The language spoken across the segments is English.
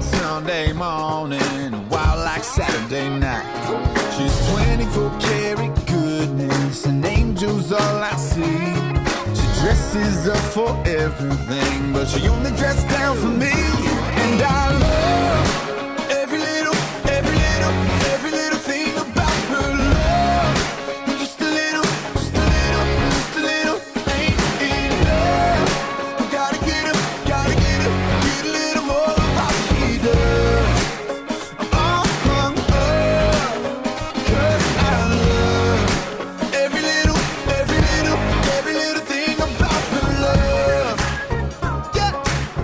Sunday morning, wild like Saturday night. She's 24 karat goodness, and angels all I see. She dresses up for everything, but she only dressed down for me. And I love every little thing about her love. Just a little ain't enough. Gotta get a little more of what she does. Cause I love every little thing about her love. Yeah.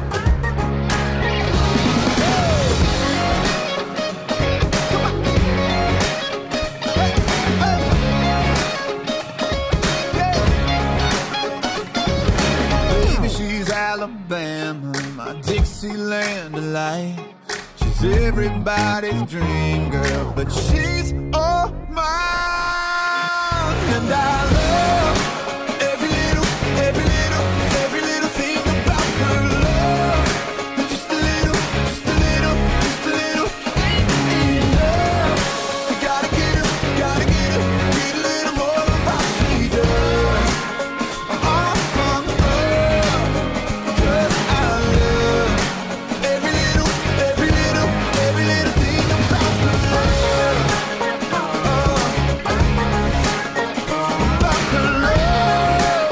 Baby, she's Alabama, my Dixieland delight. She's everybody's dream girl, but she's all mine. And I love every little thing about her love. Just a little ain't enough. You gotta get a little more of what she does. Cause I love every little thing about her love. About her love.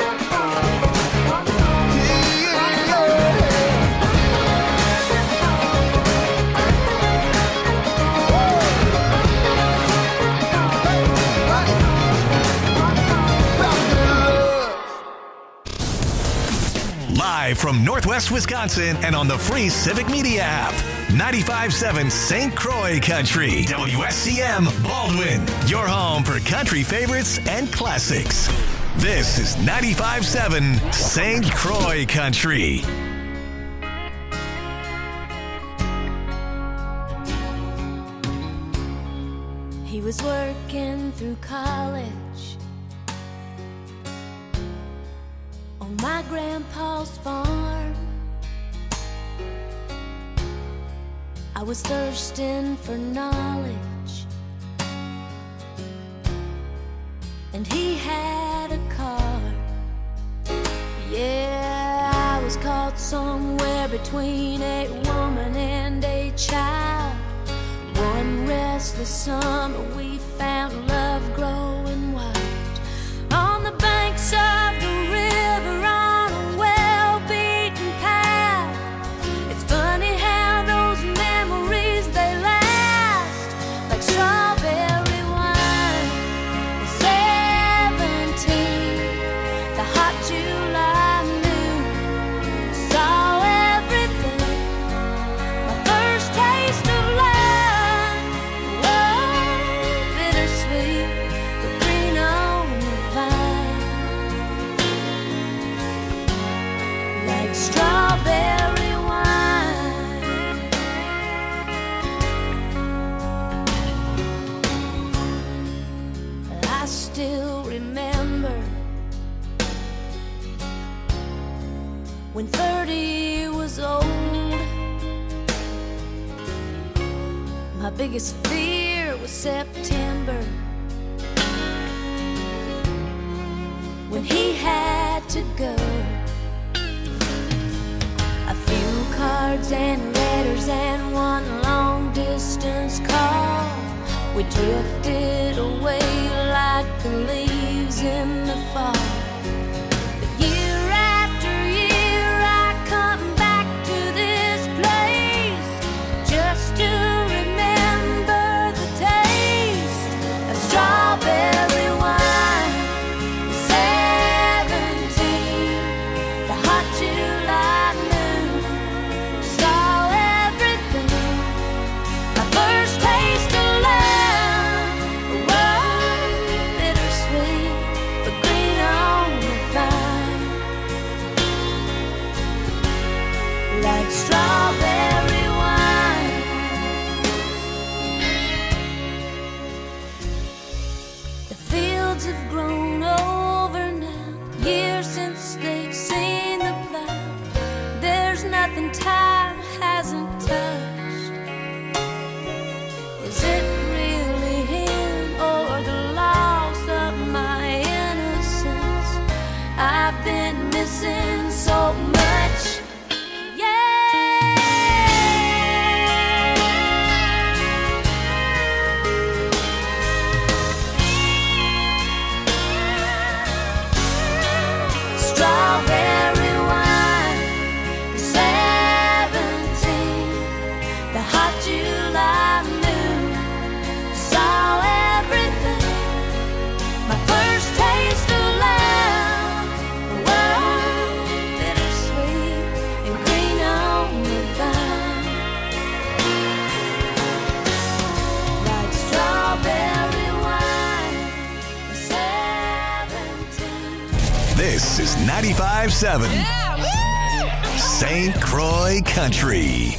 Live from Northwest Wisconsin and on the free Civic Media app. 95.7 St. Croix Country. WSCM Baldwin. Your home for country favorites and classics. This is 95.7 St. Croix Country. He was working through college on my grandpa's farm. I was thirsting for knowledge, and he had a car. Yeah, I was caught somewhere between a woman and a child. One restless summer we found love growing wild on the banks of the river on a well-beaten path. It's funny how those memories, they last like strawberry wine. 17, the hot July noon, saw everything. My first taste of love, bittersweet, but green on the vine, like strawberry wine. I still remember when 30 was old. My biggest fear was September, when he had to go. A few cards and letters and one long distance call. We drifted away like the leaves in the fall. But year after year I come back to this place just to remember the taste of strawberry wine. 17, the hot July noon, saw everything. My first taste of love, bittersweet, but This is 95.7 St. Croix Country.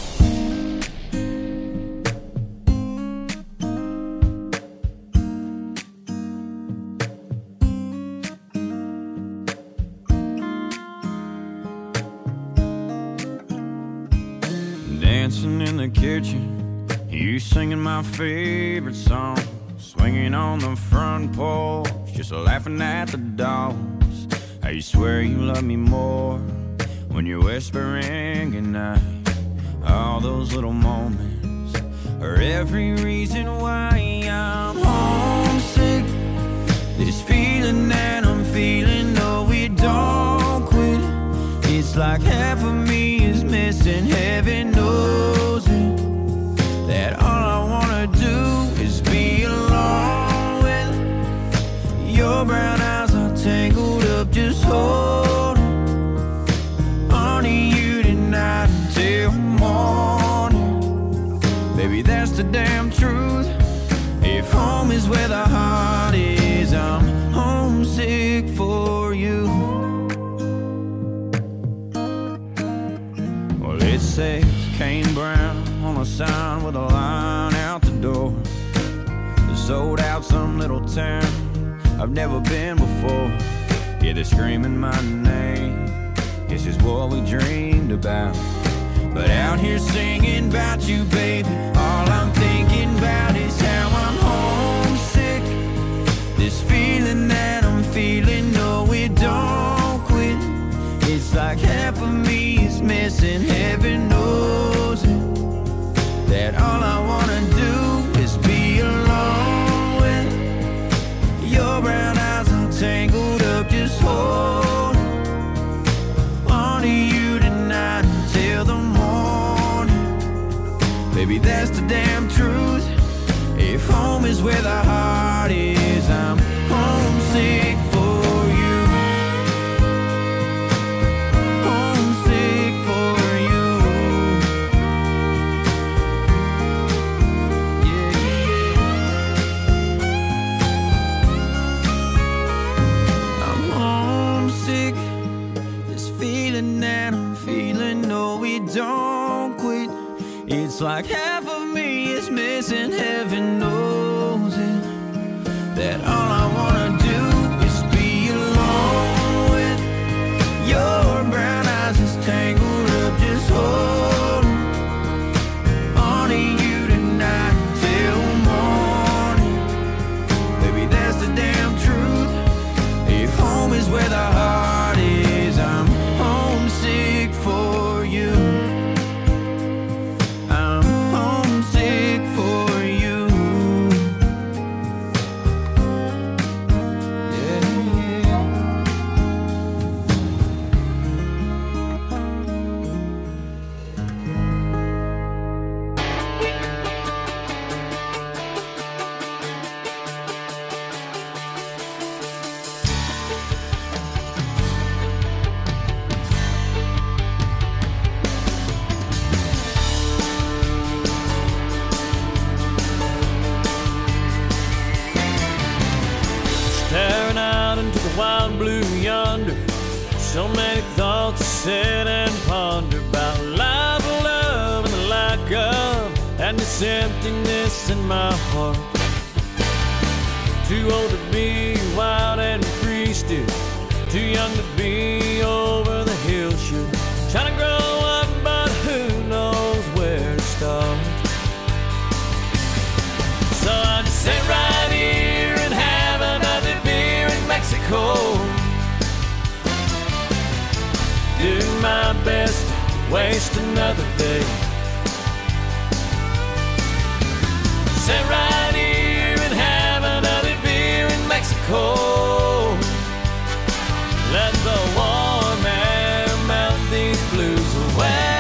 Dancing in the kitchen, you singing my favorite song, swinging on the front porch, just laughing at the dogs. I swear you love me more when you're whispering goodnight. All those little moments are every reason why I'm homesick. This feeling that I'm feeling, no, it don't quit. It's like half of me is missing, heaven knows it. That all I wanna do is be alone with your brown eyes are tangled up, just holding on to you tonight until morning. Baby, that's the damn truth. If home is where the heart is, I'm homesick for you. Well, it says Kane Brown on a sign with a line out the door. Sold out some little town I've never been before. Yeah, they're screaming my name. This is what we dreamed about. But out here singing about you, baby, all I'm thinking about is how I'm homesick. This feeling that I'm feeling, no, it don't quit. It's like half of me is missing, heaven knows it. That all I wanna do is be alone with your brown eyes are tangled up, just hold on to you tonight until the morning. Baby, that's the damn truth. If home is where the heart is, I'm homesick for you. Homesick for you. Yeah, yeah. I'm homesick. This feeling that I'm feeling, no, it don't quit. It's like half of me is missing, heaven knows it. That all I wanna do is be alone with your brown eyes just tangled up, just holding on to you tonight till morning. Baby, that's the damn truth. If home is where the heart is, I'm homesick for you. I'm homesick for you. Yeah, yeah. Staring out into the wild blue yonder, so many thoughts to sit and ponder about life, love, and the lack of, and this emptiness in my heart. Too old to be wild and free still, too young to be over the hill shoot. Trying to grow up, but who knows where to start. So I just sit right here and have another beer in Mexico. Do my best to waste another day. Sit right here and have another beer in Mexico. Let the warm air melt these blues away.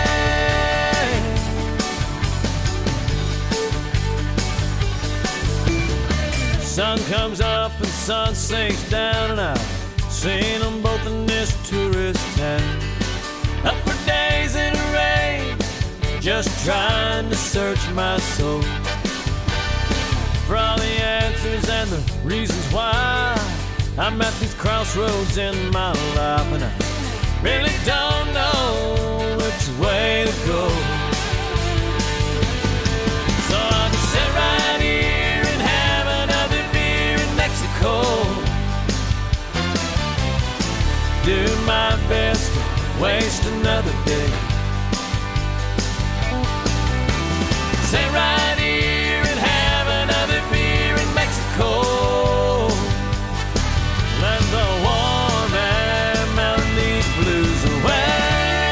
Sun comes up and sun sinks down, and I've seen them both in this tourist town. Up for days in the rain, just trying to search my soul for all the answers and the reasons why I'm at these crossroads in my life, and I really don't know which way to go. So I'll just sit right here and have another beer in Mexico. Do my best to waste another day. Sit right here and have another beer in Mexico. Let the warm air melt these blues away.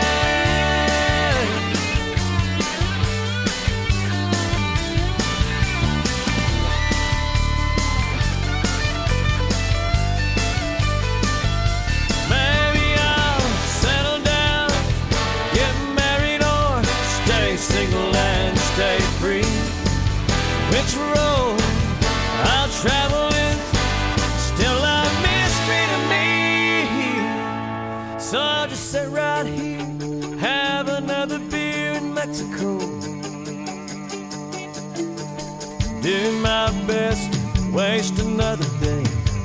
Maybe I'll settle down, get married, or stay single and stay free. Which road I'll travel is still a mystery to me. So I'll just sit right here, have another beer in Mexico. Do my best to waste another day.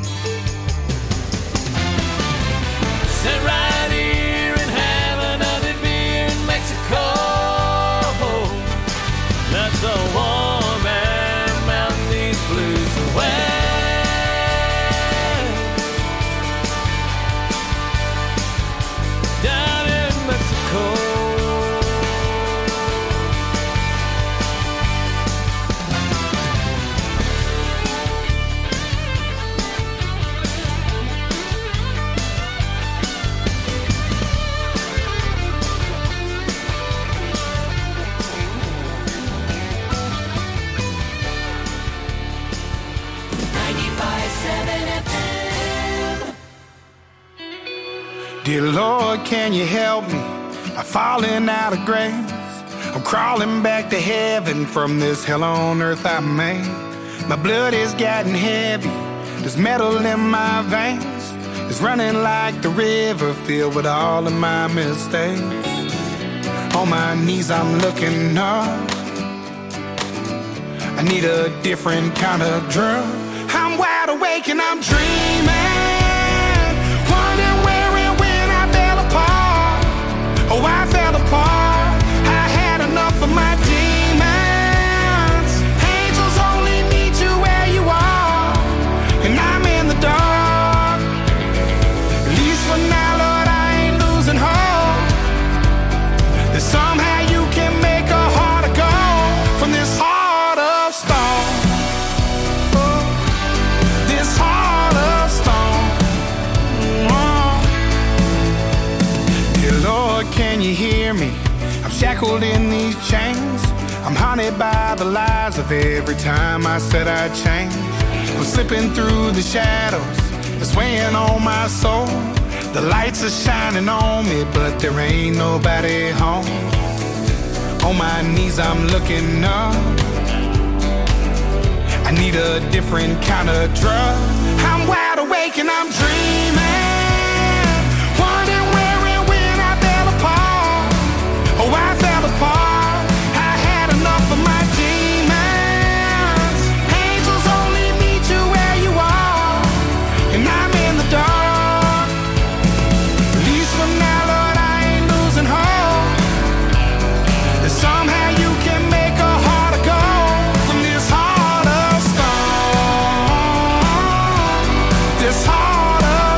Sit right here and have another beer in Mexico. Let the warm air melt these blues away. Down in Mexico. Dear Lord, can you help me? I'm falling out of grace. I'm crawling back to heaven from this hell on earth I made. My blood is getting heavy. There's metal in my veins. It's running like the river filled with all of my mistakes. On my knees I'm looking up. I need a different kind of drug. I'm wide awake and I'm dreaming. Oh, I fell apart. I had enough of my demons. Angels only meet you where you are, and I'm in the dark. At least for now, Lord, I ain't losing hope that somehow you can make a heart of gold from this heart of stone. Oh, this heart of stone. Oh. Dear Lord, can you hear me? I'm shackled in these chains. I'm haunted by the lies of every time I said I'd change. I'm slipping through the shadows, it's weighing on my soul. The lights are shining on me, but there ain't nobody home. On my knees I'm looking up. I need a different kind of drug. I'm wide awake and I'm dreaming. Oh, I fell apart. I had enough of my demons. Angels only meet you where you are, and I'm in the dark. At least for now, Lord, I ain't losing hope that somehow you can make a heart of gold from this heart of stone. This heart of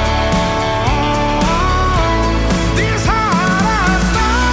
stone. This heart of stone.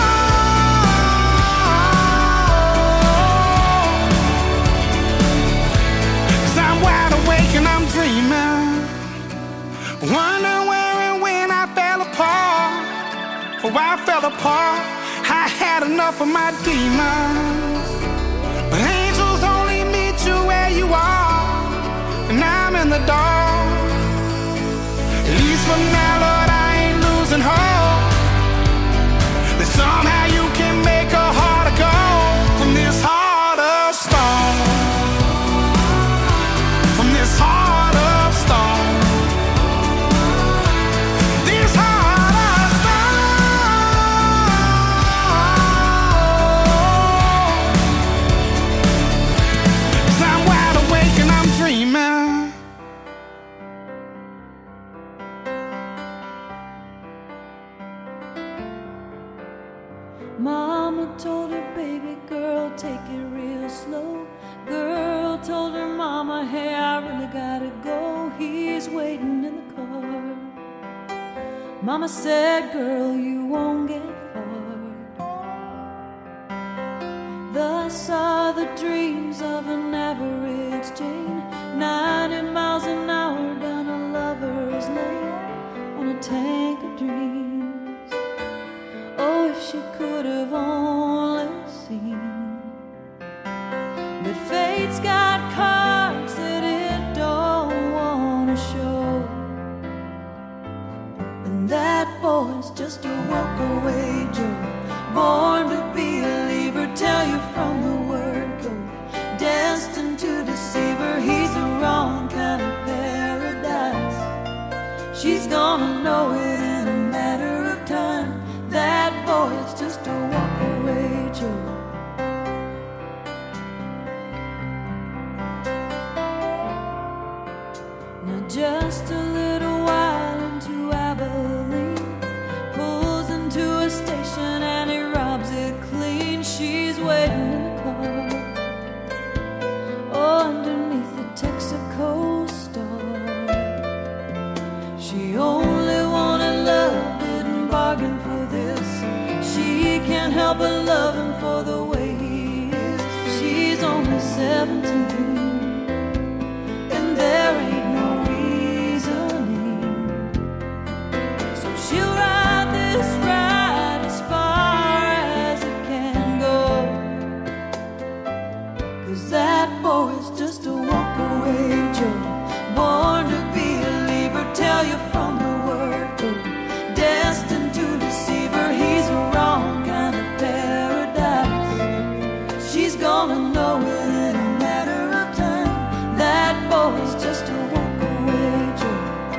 Wonder where and when I fell apart. Oh, I fell apart. I had enough of my demons. But angels only meet you where you are, and I'm in the dark. At least for now, Lord, I ain't losing hope that somehow you can make a heart of gold from this heart of stone. From this heart of stone. Mama said, girl, you won't get far. Thus are the dreams of an average Jane, 90 miles an hour down a lover's lane on a tank of dreams. Oh, if she could have only seen that fate's got cards that it don't want to show, and that boy's just a walk-away Joe, born to be a leaver, tell you from the word go, destined to deceive her, he's the wrong kind of paradise. She's gonna know it in a matter of time, that boy's just a walk-away Joe. Now just a little while into Abilene, pulls into a station and he robs it clean. She's waiting in the car, oh, underneath the Texaco star. She only wanted love, didn't bargain for this. She can't help but love him for the way he is. She's only 17, and there ain't no reasoning. So she'll ride this ride as far as it can go, 'cause that boy's just a walk-away Joe, born to be a leaver, tell you from the word go, destined to deceive her, he's a wrong kind of paradise. She's gonna know it in a matter of time, that boy's just a walk-away Joe.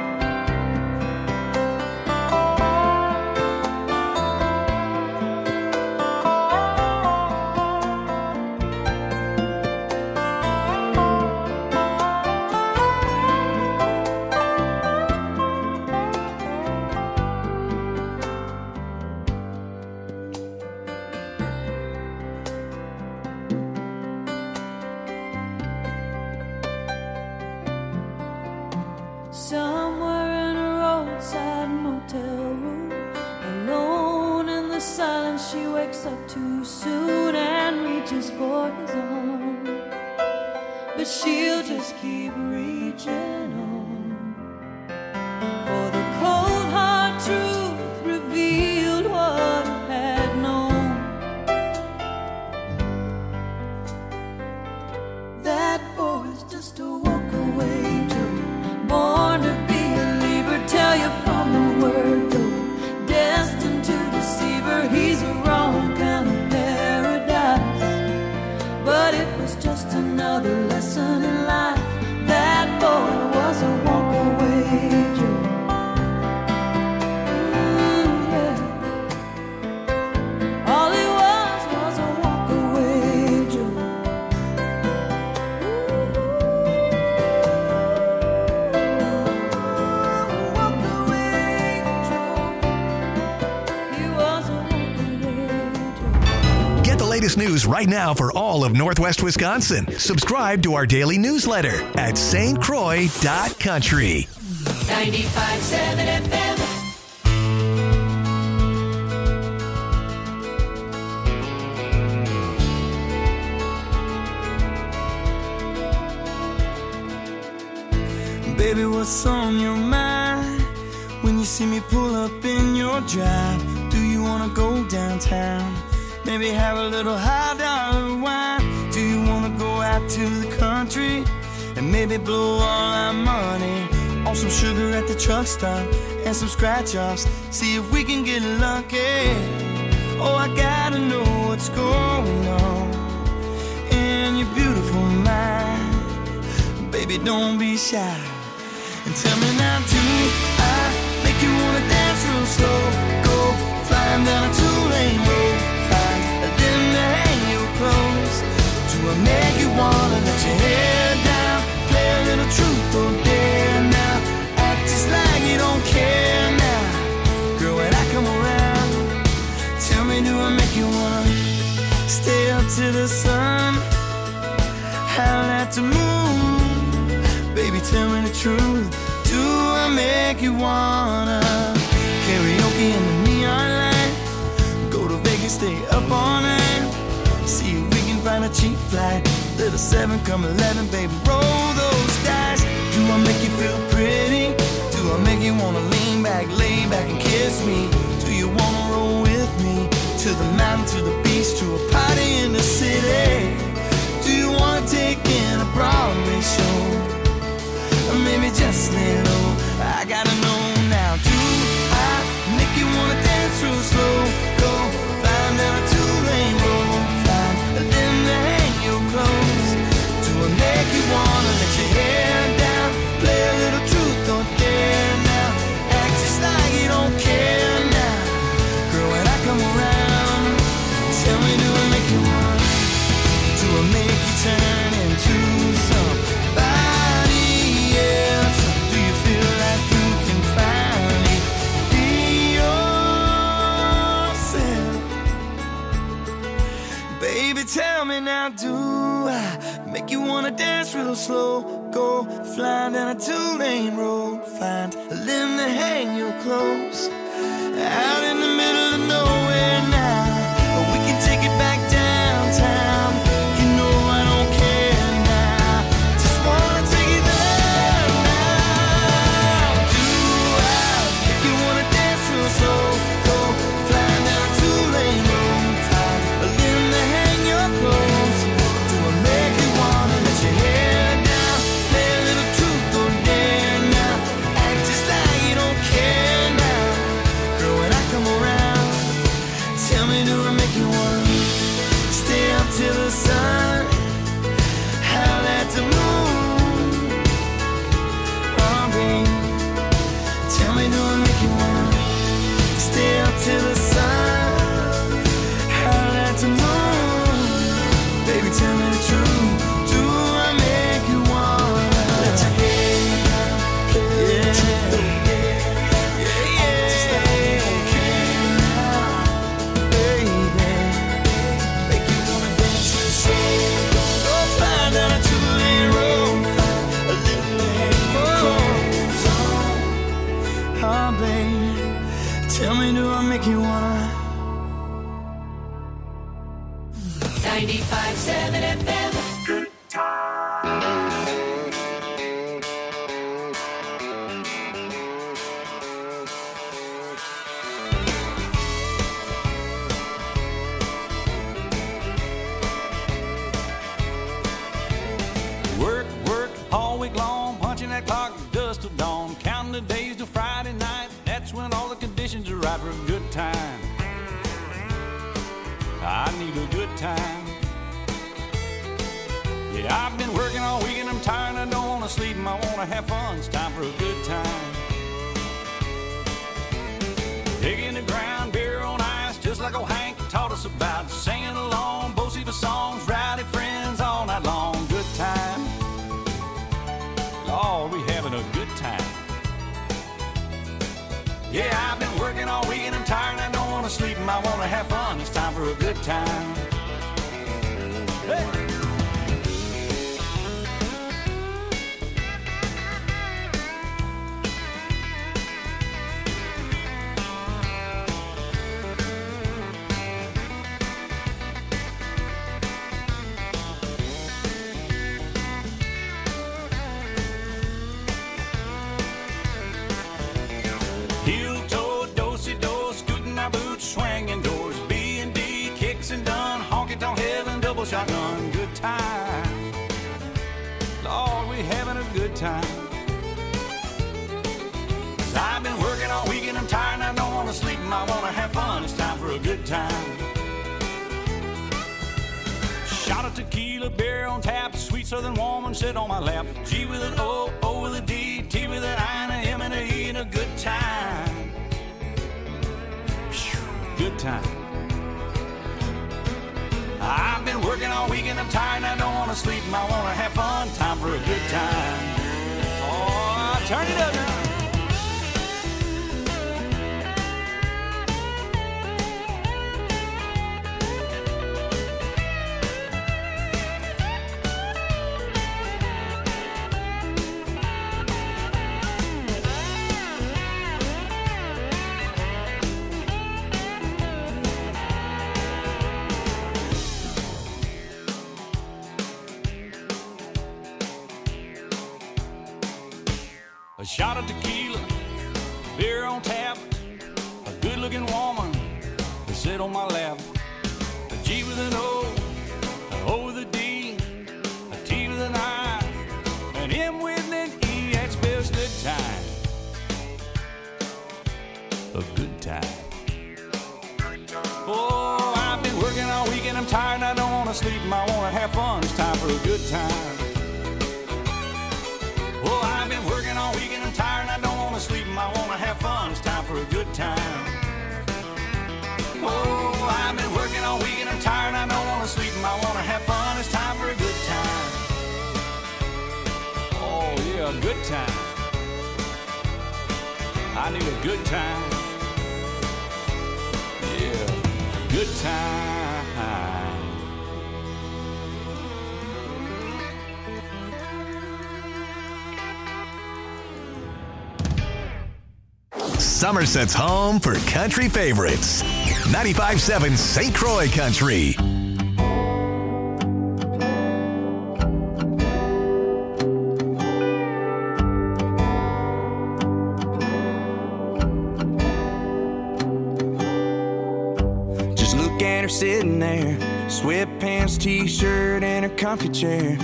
Somewhere in a roadside motel room, alone in the silence, she wakes up too soon and reaches for his arm, but she'll just keep reaching on, for the cold hard truth revealed what it had known. That boy's just a walk-away Joe, born to be a leaver, tell you from the word go, destined to deceive her, he's a wrong kind of paradise. But it was just another lesson in life, that boy was a walk-away Joe. Yeah. All he was a walk-away Joe. Get the latest news right now for all of Northwest Wisconsin. Subscribe to our daily newsletter at stcroix.country. 95.7 FM. Baby, what's on your mind when you see me pull up in your drive? Do you wanna go downtown? Maybe have a little high dollar wine. Do you wanna go out to the country and maybe blow all our money on some sugar at the truck stop and some scratch offs? See if we can get lucky. Oh, I gotta know what's going on in your beautiful mind. Baby, don't be shy and tell me now, do I make you wanna dance real slow? Go flying down a two-lane road, find a limb to hang your clothes. Do I make you wanna let your hair down, play a little truth or dare now, act just like you don't care now? Girl, when I come around, tell me, do I make you wanna stay up to the sun, howl at the moon? Baby, tell me the truth. Do I make you wanna? Can stay up all night. See if we can find a cheap flight. Little 7 come 11, baby, roll those dice. Do I make you feel pretty? Do I make you wanna lean back, lay back and kiss me? Do you wanna roll with me? To the mountain, to the beach, to a party in the city? Do you wanna take in a Broadway show? Or maybe just lay low? I gotta know now. Do I make you wanna dance real slow? Go flying down a 2-lane road, flying and then to hang your clothes. Do I make you wanna let your hair down? Play a little truth or dare now? Act just like you don't care now. Girl, when I come around, tell me, do I make you wanna? Do I make you turn into somebody else? Do you feel like you can finally be yourself? Baby, tell me now, do I make you wanna dance real slow? Go flying down a 2-lane road, find a limb to hang your clothes. Out in the middle of nowhere now, or we can take it back downtown. You know I don't care now, just wanna take it there now. Do I make you wanna dance real slow? Go flying down a 2-lane road, find a limb to hang your clothes. Do I make you wanna let your hair down? Play a little truth or dare now? Act just like you don't care now. Girl, when I come around, tell me, do I make you wanna stay up till the sun, howl at the moon? Oh, babe, tell me, do I make you wanna stay up till the sun, howl at the moon? Baby, tell me the truth. Do I make you wanna let your hair down? Yeah, yeah, okay now, baby. Make you wanna dance real slow. Go flying down a 2-lane road, a little lane clothes on. Oh, baby, tell me, do I make you wanna? 95.7 FM. Work, work all week long, punching that clock dust till dawn, counting the days till Friday night. That's when all the conditions are right for a good time. I need a good time. Yeah, I've been working all week and I'm tired. I don't want to sleep and I want to have fun. It's time for a good time. Digging the ground, beer on ice, just like old Hank taught us about. Singing along, Bo-Siva songs, rowdy friends all night long. Good time. Lord, we having a good time. Yeah, I've been working all week and I'm tired and I don't want to sleep and I want to have fun. It's time for a good time. Hey. Heel-toe, do-si-do, scooting our boots, swinging doors, B&D, kicks and done, honky-tonk heaven, double shotgun, good time. Lord, we having a good time. 'Cause I've been working all week and I'm tired and I don't want to sleep and I want to have fun. It's time for a good time. Shot of tequila, beer on tap, sweet southern woman sit on my lap. G with an O, O with a D, T with an I and a M and a E, and a good time. Good time. I've been working all week and I'm tired and I don't want to sleep and I want to have fun. Time for a good time. Oh, turn it up now. a shot of tequila, beer on tap, a good-looking woman to sit on my lap. A G with an O, an O with a D, a T with an I, an M with an E. That spells good time. A good time. Oh, I've been working all weekend. I'm tired and I don't want to sleep. I want to have fun. It's time for a good time. Oh, I've been working all weekend. I'm tired and I don't want to sleep. I want to have fun. It's time for a good time. Oh, I've been working all weekend. I'm tired and I don't want to sleep. I want to have fun. It's time for a good time. Oh, yeah, a good time. I need a good time. Yeah, good time. Somerset's home for country favorites. 95.7 St. Croix Country. Just look at her sitting there, sweatpants, t-shirt, and a comfy chair.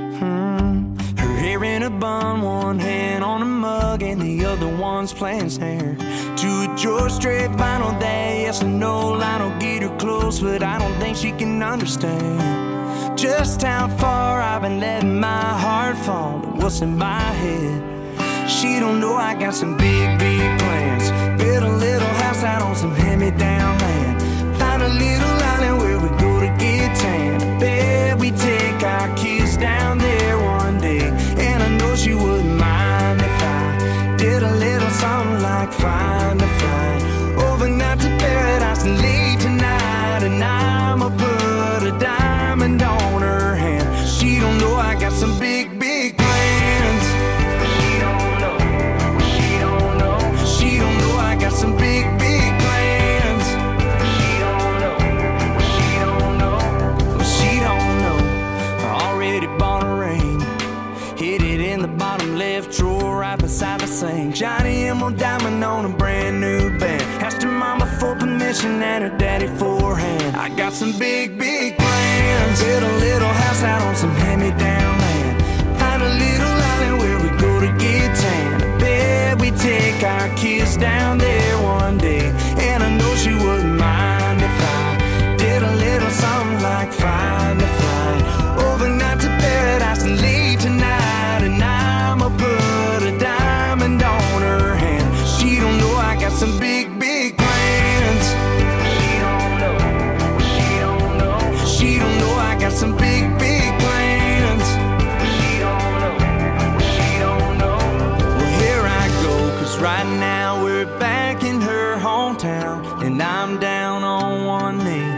Her hair in a bun, one hand on a mug, and the other one's playing snare. To a George Strait vinyl day, yes or no, Lionel get her close, but I don't think she can understand just how far I've been letting my heart fall to what's in my head. She don't know I got some big, big plans. Build a little house out on some hand-me-down land. Find a little island where we go to get tan. I bet we take our kids down there one day, and I know she wouldn't mind if I did a little something like find a flight overnight to paradise and late tonight, and I'ma put a diamond on her hand. She don't know I got some big, big plans. She don't know. She don't know. She don't know I got some big, big plans. She don't know. She don't know. She don't know. I already bought a ring, hid it in the bottom left drawer right beside the sink. Shiny emerald diamond on a brand new band. Asked her mama for permission and her daddy for a hand. I got some big, big plans. Build a little house out on some hand-me-down land. Find a little island where we go to get tan. I bet we take our kids down there one day, and I know she wouldn't mind if I did a little something like find a flight overnight to paradise and late tonight, and I'ma put a diamond on her hand. She don't know I got some big, big plans. She don't know. She don't know. She don't know I got some big, big plans. She don't know. She don't know. Well, here I go, 'cause right now we're back in her hometown, and I'm down on one knee.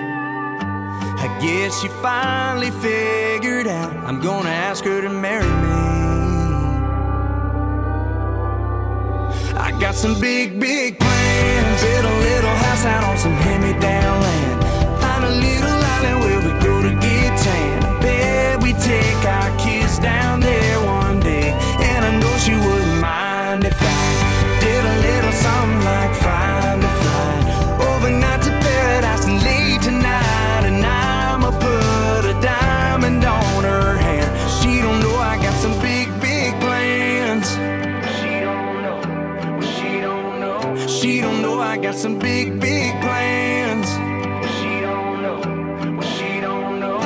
I guess she finally figured out I'm gonna ask her to marry me. I got some big, big plans. Build a little house out on some hand-me-down land. Find a little island where we go to get tan. I bet we take our kids down there one day, and I know she wouldn't mind if I did a little something like find a flight overnight to paradise and late tonight, and I'ma put a diamond on her hand. She don't know I got some big, big plans. She don't know. She don't know. She don't know I got some big, big plans. She don't know. She don't know.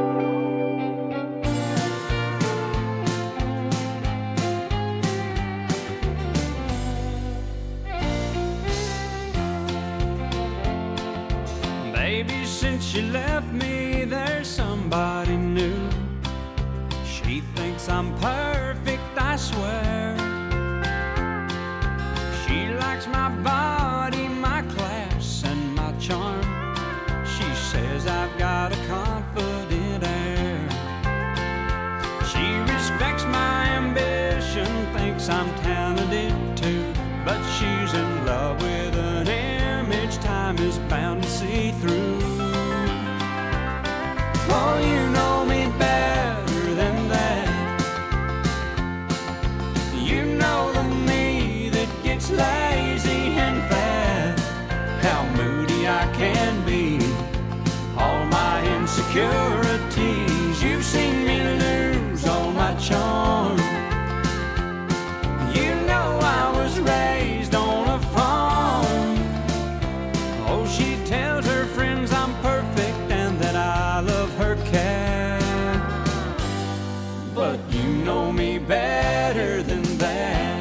Baby, since you left me, there's somebody new. She thinks I'm perfect, I swear. She likes my body, my class, and my charm. She says I've got a confident air. She respects my ambition, thinks I'm talented too, but she's in love with an image time is bound to see through. Oh, you know me better than that. You know the me insecurities. You've seen me lose all my charm. You know I was raised on a farm. Oh, she tells her friends I'm perfect and that I love her cat. But you know me better than that.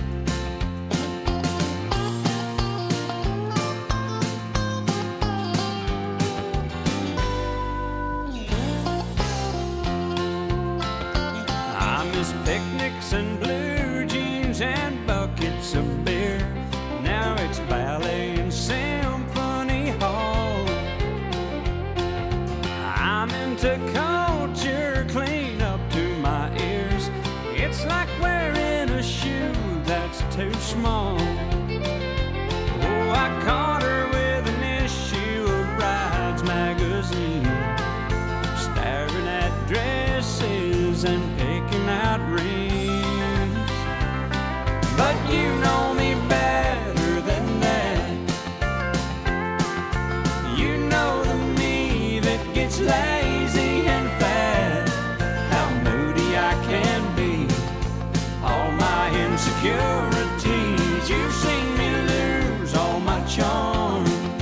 Picnics and blue jeans and buckets of beer. Now it's ballet and symphony hall. I'm into culture clean up to my ears. It's like wearing a shoe that's too small. Oh, I caught her with an issue of Brides magazine, staring at dresses and picking out rings. But you know me better than that. You know the me that gets lazy and fat, how moody I can be, all my insecurities. You've seen me lose all my charm.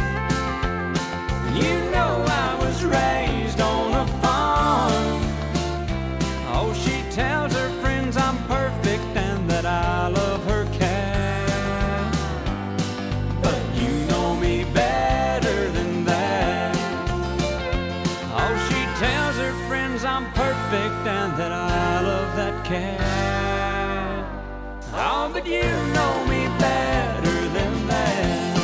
You know I was raised on a farm. Oh, she tells her friends I'm perfect and that I love her cat. But you know me better than that. Oh, she tells her friends I'm perfect and that I love that cat. Oh, but you know me better than that.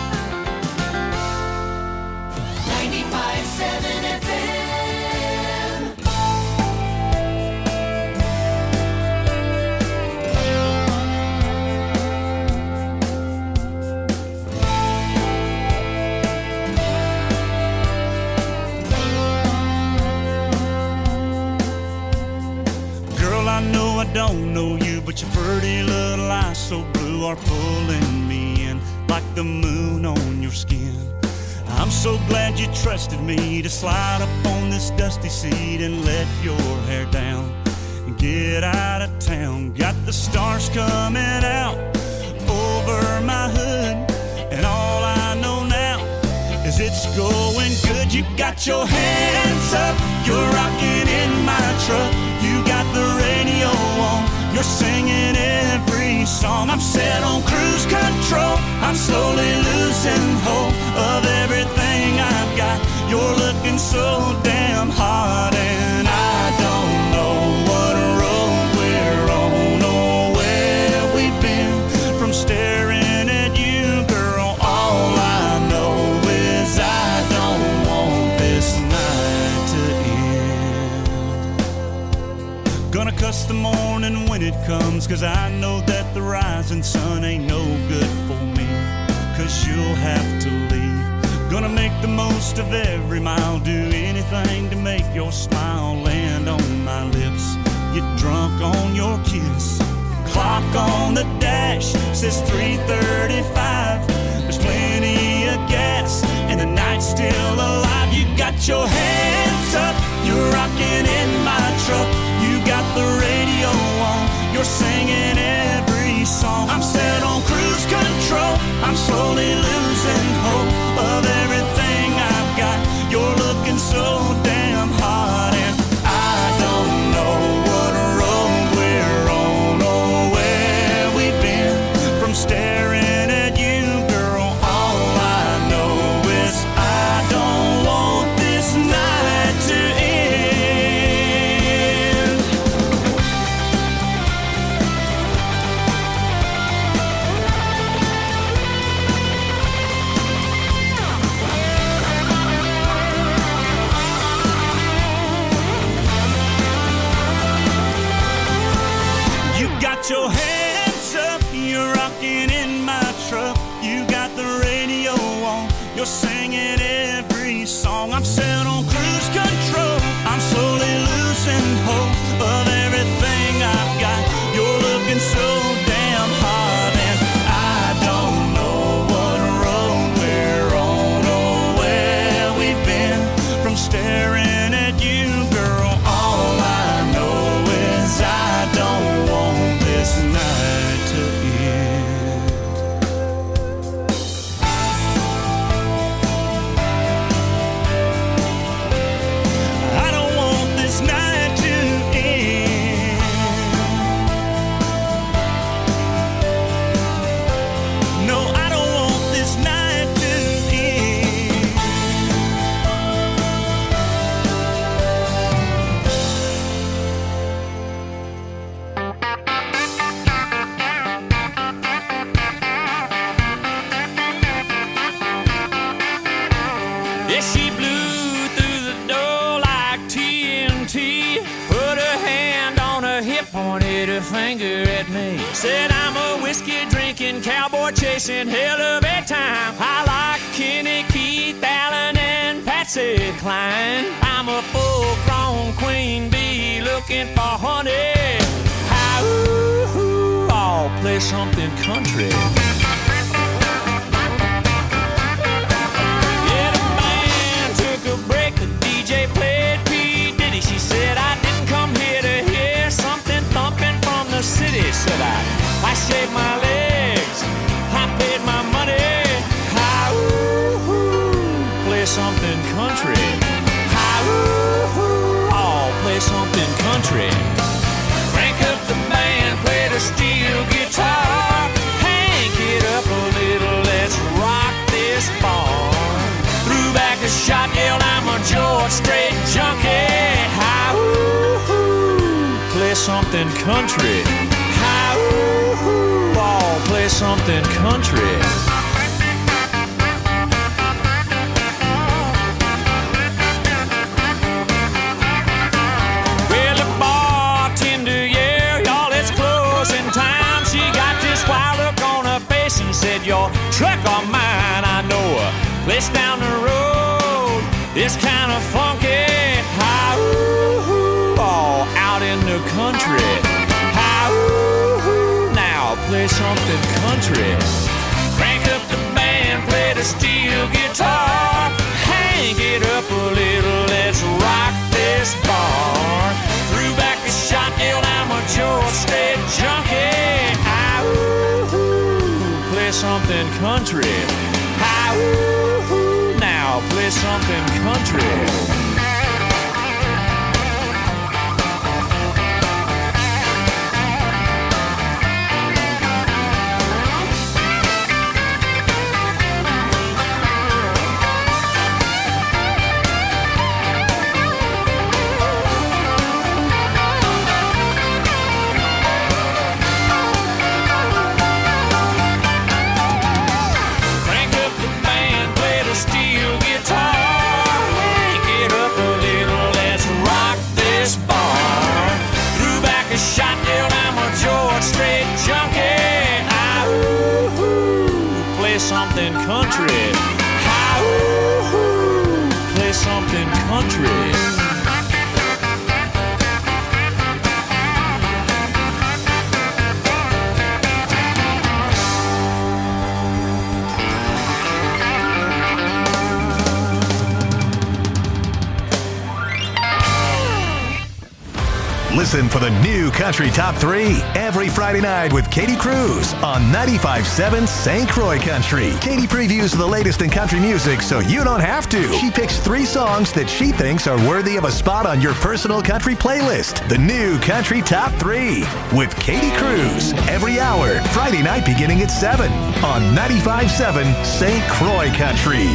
95.7 FM. I know I don't know you, but your pretty little eyes so blue are pulling me in like the moon on your skin. I'm so glad you trusted me to slide up on this dusty seat and let your hair down and get out of town. Got the stars coming out over my hood, and all I know now is it's going good. You got your hands up, you're rocking in my truck. You got the radio on, you're singing every song. I'm set on cruise control, I'm slowly losing hope of everything I've got. You're looking so damn hot, and I don't know what road we're on or where we've been from staring at you, girl. All I know is I don't want this night to end. Gonna cuss the morning when it comes, 'cause I know that the rising sun ain't no good for me, 'cause you'll have to leave. Gonna make the most of every mile, do anything to make your smile land on my lips. Get drunk on your kiss. Clock on the dash says 3:35. There's plenty of gas and the night's still alive. You got your hands up, you're rocking in my truck. You got the radio on, you're singing every song. I'm set on cruise control, I'm slowly losing hope of everything I've got. You're looking so damn hot, and I don't know what road we're on or where we've been from staring at you, girl. All I know is I don't want this night tea. Put her hand on her hip, pointed her finger at me. Said I'm a whiskey drinking, cowboy chasing hell of a time. I like Kenny, Keith, Allen, and Patsy Cline. I'm a full-grown queen bee looking for honey. Hi-ooh, I'll play something country. Yeah, the band took a break, the DJ played P. Diddy. She said I didn't come here to hear something thumping from the city. Said I shaved my legs, I paid my money. Hi-ooh, play something country. Hi-ooh, I'll play something country. Crank up the band, play the steel guitar. Hank it up a little, let's rock this bar. Threw back a shot, yelled I'm a George Strait junkie. Hi-ooh, play something country. Hi-ooh, I'll play something country. Said your truck or mine, I know a place down the road. It's kind of funky. Hi-ooh, all out in the country. Hi-ooh, now play something country. Crank up the band, play the steel guitar. Hang it up a little, let's rock this bar. Threw back a shot, yelled I'm a George Strait junkie. Play something country. Hi-ooh, now play something country. Something country. Hi-ooh, play something country. Listen for the new Country Top 3 every Friday night with Katie Cruz on 95.7 St. Croix Country. Katie previews the latest in country music so you don't have to. She picks 3 songs that she thinks are worthy of a spot on your personal country playlist. The new Country Top 3 with Katie Cruz every hour, Friday night beginning at 7 on 95.7 St. Croix Country.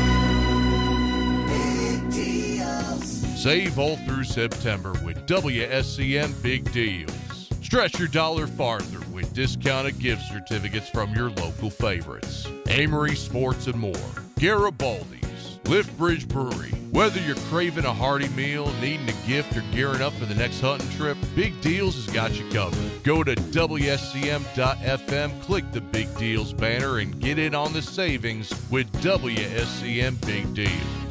Save all through September with WSCM Big Deals. Stretch your dollar farther with discounted gift certificates from your local favorites. Amory Sports and more. Garibaldi's. Liftbridge Brewery. Whether you're craving a hearty meal, needing a gift, or gearing up for the next hunting trip, Big Deals has got you covered. Go to WSCM.FM, click the Big Deals banner, and get in on the savings with WSCM Big Deals.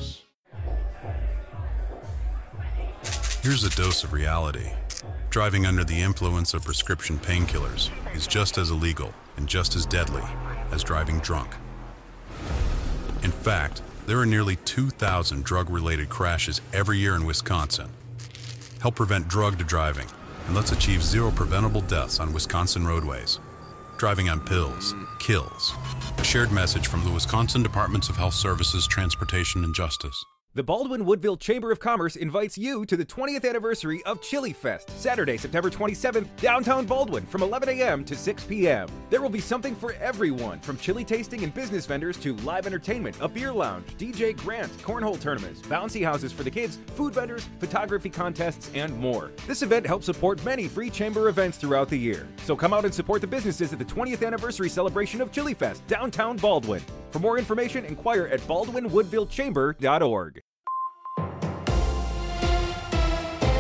Here's a dose of reality. Driving under the influence of prescription painkillers is just as illegal and just as deadly as driving drunk. In fact, there are nearly 2,000 drug-related crashes every year in Wisconsin. Help prevent drug driving, and let's achieve 0 preventable deaths on Wisconsin roadways. Driving on pills kills. A shared message from the Wisconsin Departments of Health Services, Transportation, and Justice. The Baldwin-Woodville Chamber of Commerce invites you to the 20th anniversary of Chili Fest, Saturday, September 27th, downtown Baldwin, from 11 a.m. to 6 p.m. There will be something for everyone, from chili tasting and business vendors to live entertainment, a beer lounge, DJ Grant, cornhole tournaments, bouncy houses for the kids, food vendors, photography contests, and more. This event helps support many free chamber events throughout the year. So come out and support the businesses at the 20th anniversary celebration of Chili Fest, downtown Baldwin. For more information, inquire at baldwinwoodvillechamber.org.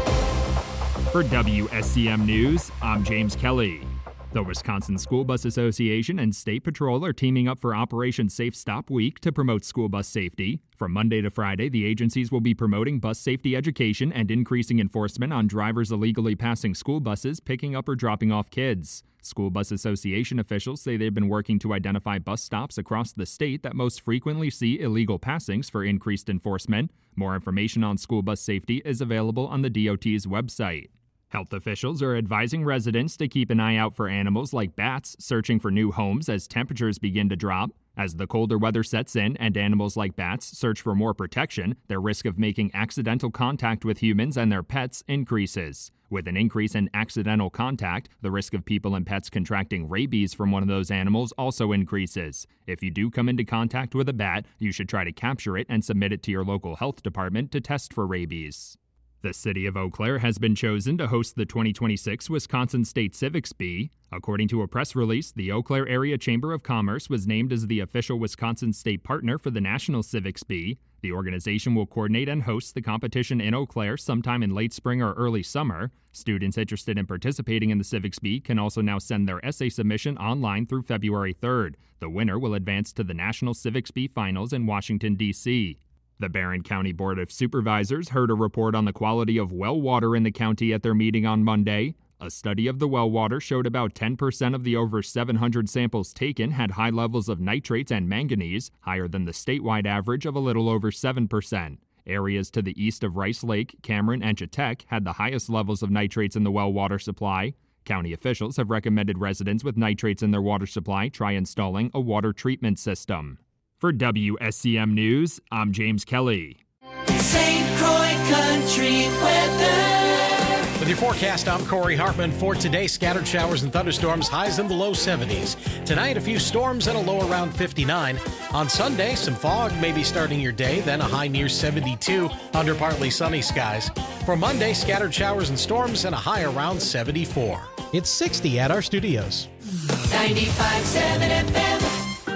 For WSCM News, I'm James Kelly. The Wisconsin School Bus Association and State Patrol are teaming up for Operation Safe Stop Week to promote school bus safety. From Monday to Friday, the agencies will be promoting bus safety education and increasing enforcement on drivers illegally passing school buses, picking up or dropping off kids. School Bus Association officials say they've been working to identify bus stops across the state that most frequently see illegal passings for increased enforcement. More information on school bus safety is available on the DOT's website. Health officials are advising residents to keep an eye out for animals like bats searching for new homes as temperatures begin to drop. As the colder weather sets in and animals like bats search for more protection, their risk of making accidental contact with humans and their pets increases. With an increase in accidental contact, the risk of people and pets contracting rabies from one of those animals also increases. If you do come into contact with a bat, you should try to capture it and submit it to your local health department to test for rabies. The city of Eau Claire has been chosen to host the 2026 Wisconsin State Civics Bee. According to a press release, the Eau Claire Area Chamber of Commerce was named as the official Wisconsin state partner for the National Civics Bee. The organization will coordinate and host the competition in Eau Claire sometime in late spring or early summer. Students interested in participating in the Civics Bee can also now send their essay submission online through February 3rd. The winner will advance to the National Civics Bee Finals in Washington, D.C. The Barron County Board of Supervisors heard a report on the quality of well water in the county at their meeting on Monday. A study of the well water showed about 10% of the over 700 samples taken had high levels of nitrates and manganese, higher than the statewide average of a little over 7%. Areas to the east of Rice Lake, Cameron, and Chautauqua had the highest levels of nitrates in the well water supply. County officials have recommended residents with nitrates in their water supply try installing a water treatment system. For WSCM News, I'm James Kelly. St. Croix Country Weather. With your forecast, I'm Corey Hartman. For today, scattered showers and thunderstorms, highs in the low 70s. Tonight, a few storms and a low around 59. On Sunday, some fog may be starting your day, then a high near 72 under partly sunny skies. For Monday, scattered showers and storms and a high around 74. It's 60 at our studios. 95.7 FM.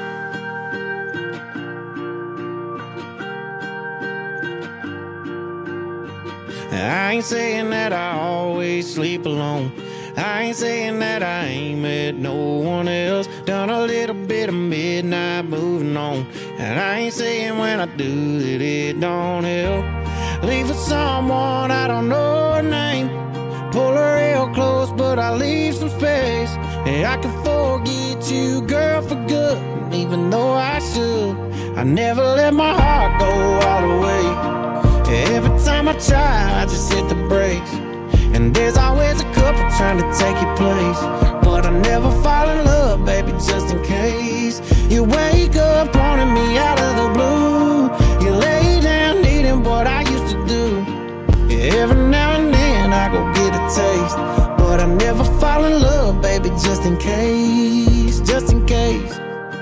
I ain't saying that I always sleep alone. I ain't saying that I ain't met no one else. Done a little bit of midnight moving on. And I ain't saying when I do that it don't help. Leave for someone I don't know her name. Pull her real close but I leave some space. And I can forget you, girl, for good. Even though I should, I never let my heart go all the way. Every time I try, I just hit the brakes. And there's always a couple trying to take your place. But I never fall in love, baby, just in case. You wake up wanting me out of the blue. You lay down needing what I used to do. Every now and then I go get a taste. But I never fall in love, baby, just in case. Just in case.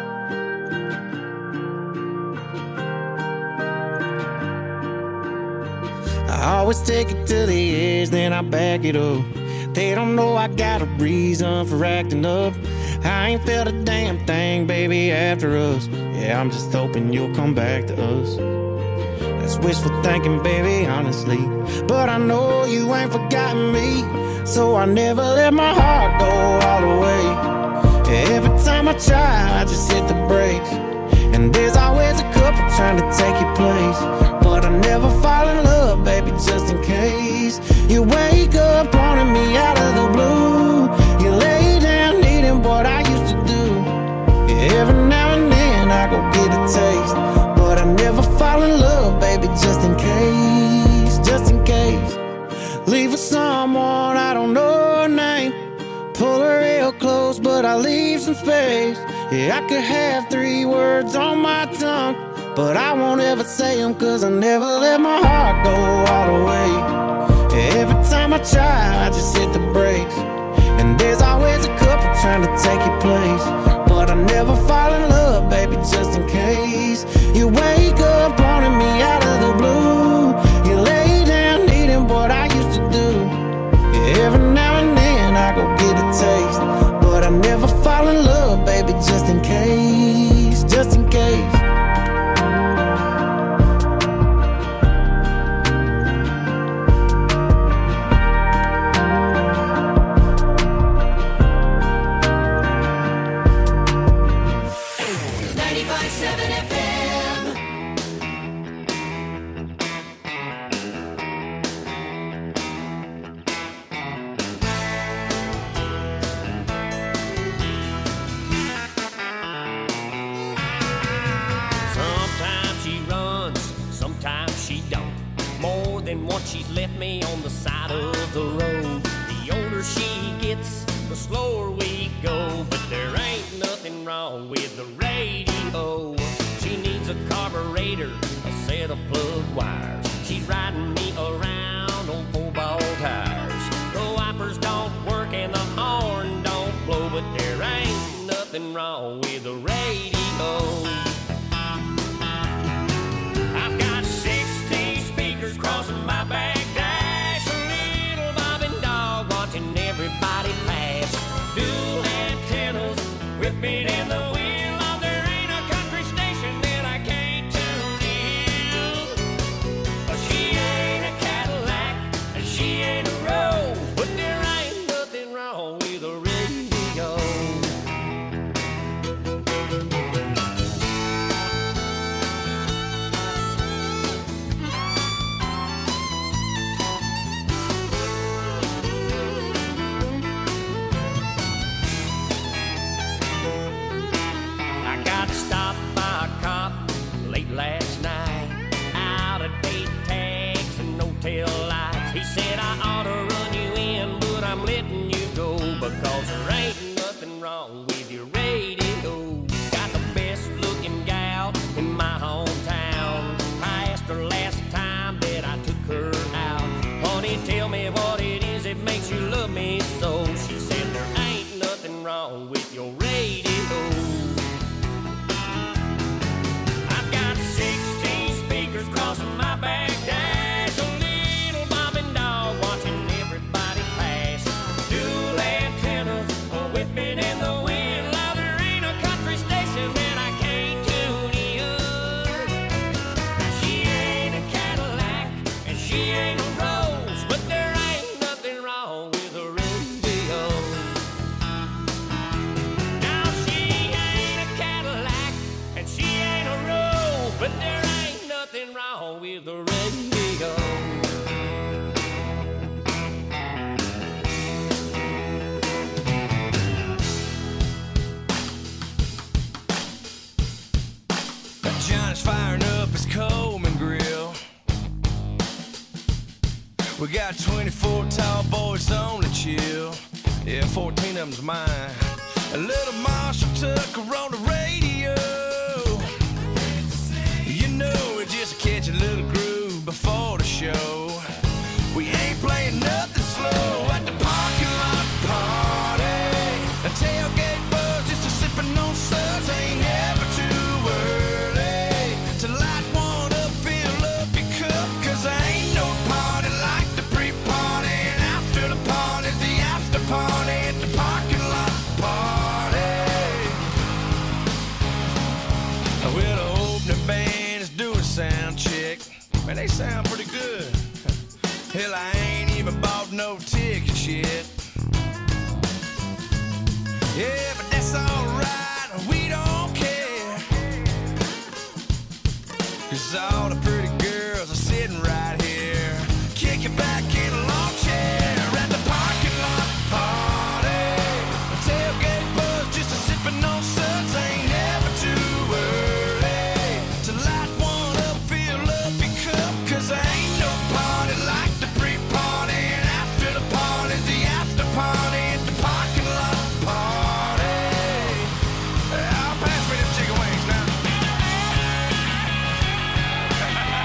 I always take it to the edge, then I back it up. They don't know I got a reason for acting up. I ain't felt a damn thing, baby, after us. Yeah, I'm just hoping you'll come back to us. That's wishful thinking, baby, honestly. But I know you ain't forgotten me. So I never let my heart go all the way. Every time I try, I just hit the brakes. And there's always a couple trying to take your place. But I never fall in love, baby, just in case. You wake up wanting me out of the blue. You lay down needing what I used to do. Every now and then I go get a taste. But I never fall in love, baby, just in case. Just in case. Leave for someone I don't know her name. Pull her real close, but I leave some space. Yeah, I could have 3 words on my tongue, but I won't ever say them, cause I never let my heart go all the way. Every time I try, I just hit the brakes. And there's always a couple trying to take your place. But I never fall in love, baby, just in case. You wake up wanting me out of the blue. You lay down needing what I used to do. Every now and then I go get a taste. But I never fall in love, baby, just in case. Just in case. me on the side of the road. The older she gets, the slower we go. But there ain't nothing wrong with the radio. She needs a carburetor, a set of plug wires. She's riding me around on 4-ball tires. The wipers don't work and the horn don't blow, but there ain't nothing wrong with the radio. I've got 60 speakers crossing my back dash, a little bobbing dog watching everybody pass. Dual antennas whipping in the wind. Oh, there ain't a country station that I can't tune in. She ain't a Cadillac and she ain't a Rose, but there ain't nothing wrong with a radio. I got stopped by a cop late last night, out of date tags and no tail lights. He said I ought to run you in, but I'm letting you go because there ain't nothing wrong with your radio. Got the best looking gal in my hometown. I asked her last time that I took her out, honey, tell me what it is that makes you love me so. She said there ain't nothing wrong with your radio. I've got 16 speakers crossing my back dash, a little bobbing dog watching everybody pass. Dual antennas whipping in the wind. Now there ain't a country station that I can't tune in. She ain't a Cadillac and she ain't a Rose, but there ain't nothing wrong with a radio. Now she ain't a Cadillac and she ain't a Rose, but there ain't nothing wrong with the radio. John's firing up his Coleman grill. We got 24 tall boys on the chill. Yeah, 14 of them's mine. A little Marshall Tucker on the radio. You know, we just catch a little groove before the show. We ain't playing nothing slow at the parking lot party. A tailgate buzz, just a sipping on suds. Ain't never too early to light one up, fill up your cup. Cause there ain't no party like the pre-party, and after the party's the after party at the parking lot party. Well, the opening band is doing sound check. Man, they sound pretty good. Hell, I ain't even bought no tickets yet. Yeah, but that's alright, we don't care. Cause all the pretty girls are sitting right here, kicking back in a lawn chair at the parking lot party. A tailgate buzz, just a sipping on suds. Ain't never too early to light one up, fill up your cup. Cause there ain't no party like the pre-party, and after the party's the after party at the parking lot party. I'll pass me them chicken wings now.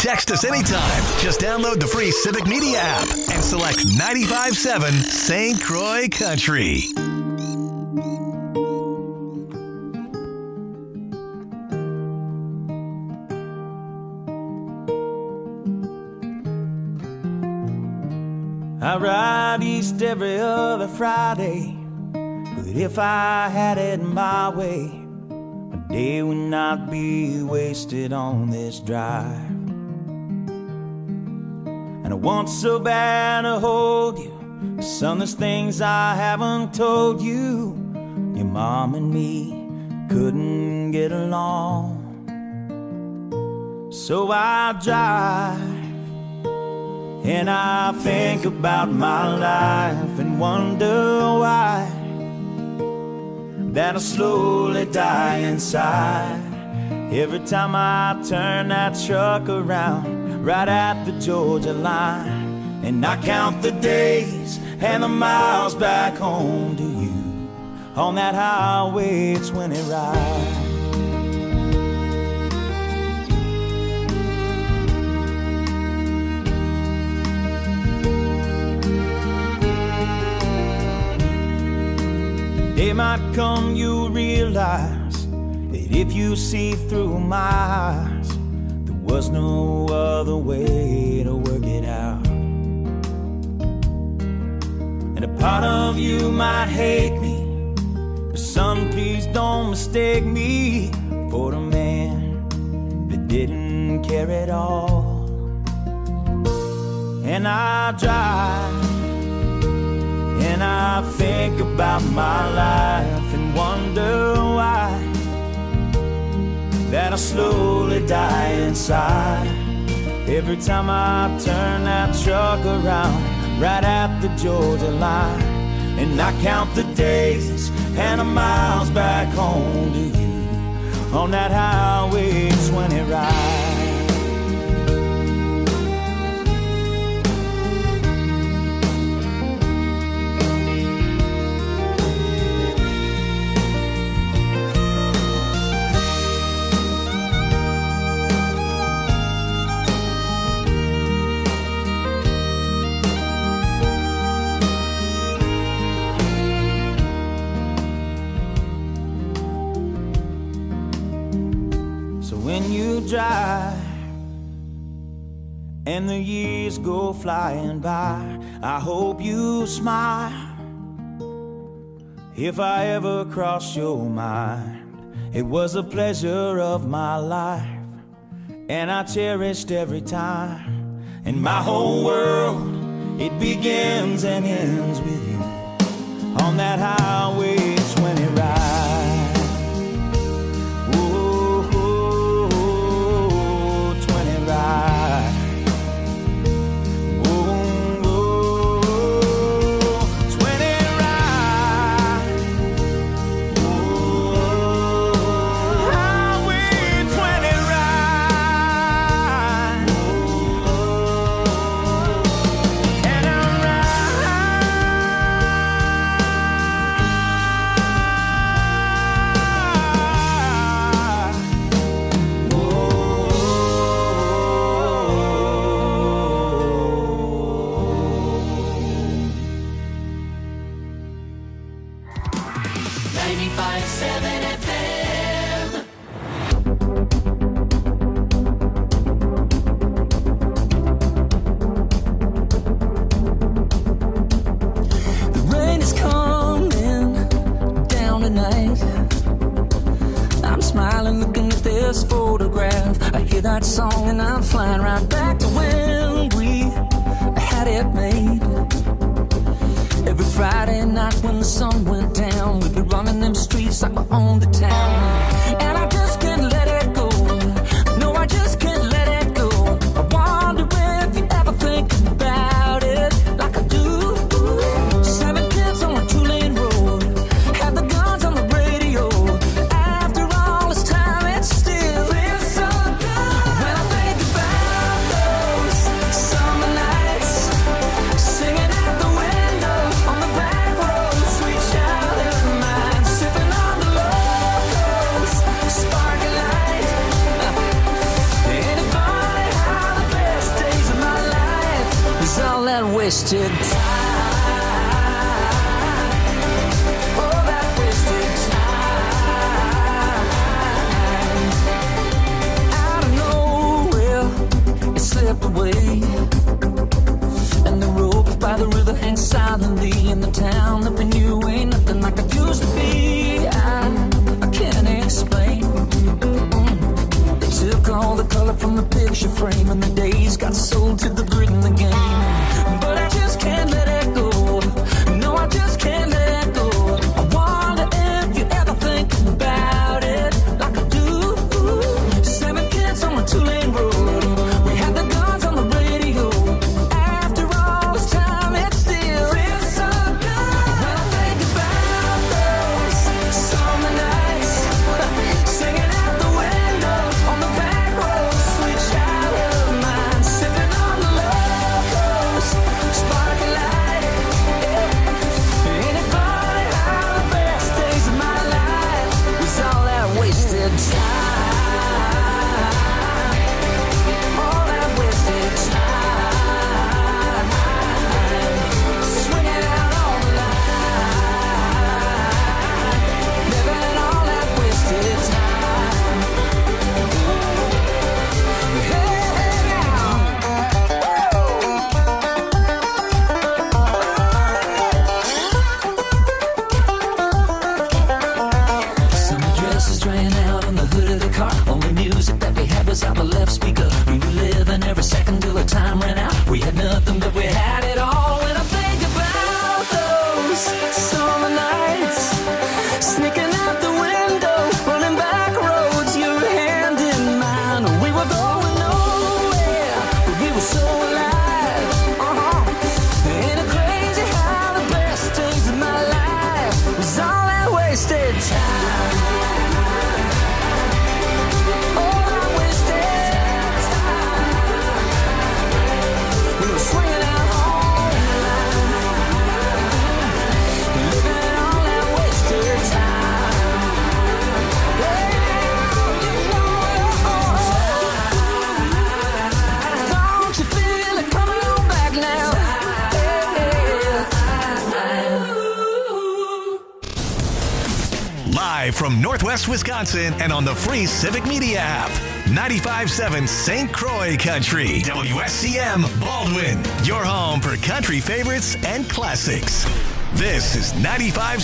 Text us anytime. Just download the free Civic Media app and select 95.7 St. Croix Country. I ride east every other Friday, but if I had it my way, my day would not be wasted on this drive. And I want so bad to hold you, son, there's things I haven't told you. Your mom and me couldn't get along, so I drive. And I think about my life and wonder why that I slowly die inside every time I turn that truck around right at the Georgia line. And I count the days and the miles back home to you on that Highway 20 ride. Day might come, you'll realize that if you see through my eyes, there was no other way to work it out. And a part of you might hate me, but son, please don't mistake me for the man that didn't care at all. And I drive, and I think about my life and wonder why that I slowly die inside every time I turn that truck around right at the Georgia line. And I count the days and the miles back home to you on that Highway 20 ride. Drive and the years go flying by, I hope you smile if I ever cross your mind. It was a pleasure of my life, and I cherished every time. And my whole world, it begins and ends with you on that Highway 20 ride. That song and I'm flying right back to when we had it made. Every Friday night when the sun went down, we'd be running them streets like we owned the town. And I just can't let it go. No, I just can't let it go. I wonder if you ever think about it like I do. 7 kids on a 2-lane road, had the guns on the radio. After all this time, it still feels so good. Singing at the window on the back road, sweet child of mine, sipping on the local. was all that wasted time. All that wasted time. Out of nowhere, it slipped away. And the rope by the river hangs silently in the town that we knew ain't nothing like it used to be. I can't explain. They took all the color from the picture frame, and the days got sold to the grid in the game. But I just can't let it go. No, I just can't let it go. I wonder if you ever think about it like I do. 7 kids on a 2-lane road. We had the guns on the radio. After all this time, it still feels so good. When I think about those summer nights, singing out the window on the back road, sweet child of mine, sipping on the locals, sparkling light. Ain't it funny how the best days of my life was all that wasted time? All that wasted time. Swinging out on the line, living all that wasted time. Hey, now. Summer dresses drying out on the hood of the car. Only music that we had was out the left speaker. We were living every second till the time ran out. We had nothing, but we had it all. When I think about those summer nights, sneaking out the window, running back roads, your hand in mine. We were going nowhere, but we were so alive. Ain't it crazy how the best days of my life was all that wasted time? All that wasted time. We were swinging out all night, living all that wasted time. Don't you feel it coming on back now? Live from Northwest Wisconsin and on the free Civic Media app. 95.7 St. Croix Country. WSCM Baldwin. Your home for country favorites and classics. This is 95.